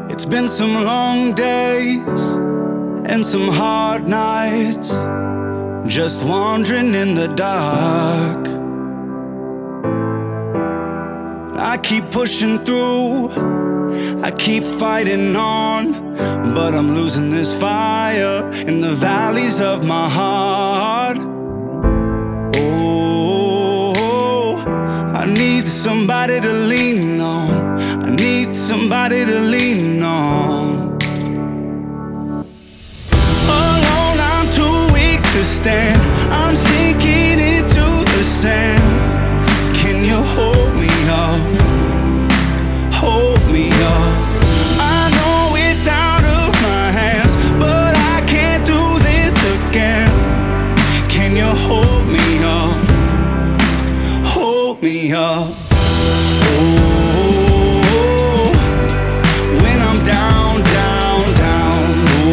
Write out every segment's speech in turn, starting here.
It's been some long days and some hard nights, just wandering in the dark. I keep pushing through, I keep fighting on, but I'm losing this fire in the valleys of my heart. Oh, I need somebody to lean on, I need somebody to lean on. Alone I'm too weak to stand, I'm sinking into the sand. Can you hold me up? Hold me up. I know it's out of my hands, but I can't do this again. Can you hold me up? Hold me up. Oh, when I'm down, down, down.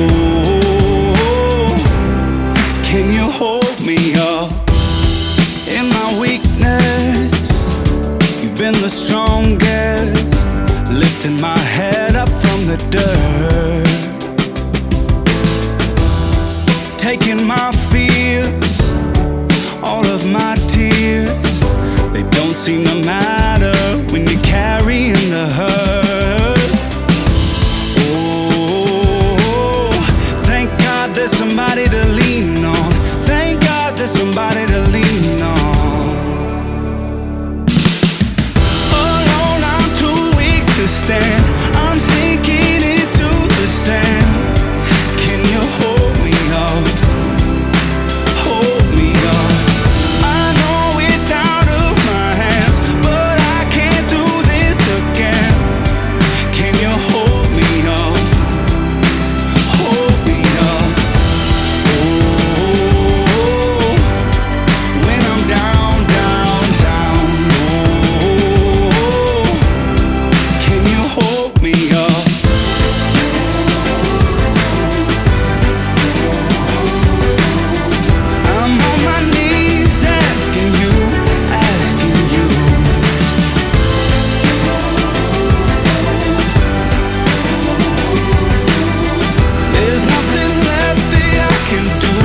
Oh, can you hold me up? In my weakness, you've been the strongest, lifting my head up from the dirt, taking my fears, all of my tears. They don't seem to matter when you're carrying the hurt. Oh, thank God there's somebody to lean on. Thank God there's somebody to lean on. Stand. I'm sinking into the sand. Can you hold me up? Hold me up. I know it's out of my hands, but I can't do this again. Can you hold me up? Hold me up. Oh, when I'm down, down, down. Oh, can you hold me up? I'm on my knees asking you, asking you. There's nothing left that I can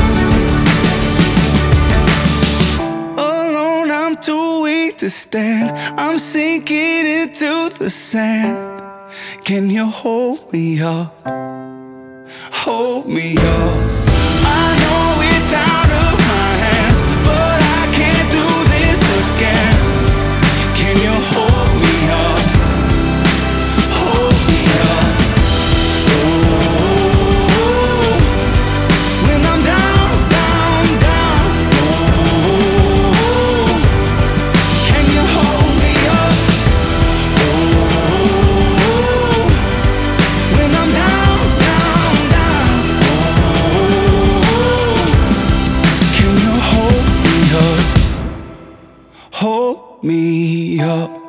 do. Alone I'm too weak to stand, I'm sinking into the sand. Can you hold me up? Hold me up. I know it's out of my hands, but I can't do this again. Can you hold me up? Hold me up. Oh, when I'm down, down, down. Oh, can you hold me up? When I'm down, down, down. Oh, can you hold me up? Hold me up.